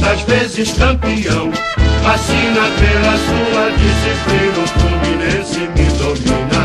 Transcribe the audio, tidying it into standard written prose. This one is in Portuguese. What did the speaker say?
muitas vezes campeão. Fascina pela sua disciplina, o Fluminense me domina.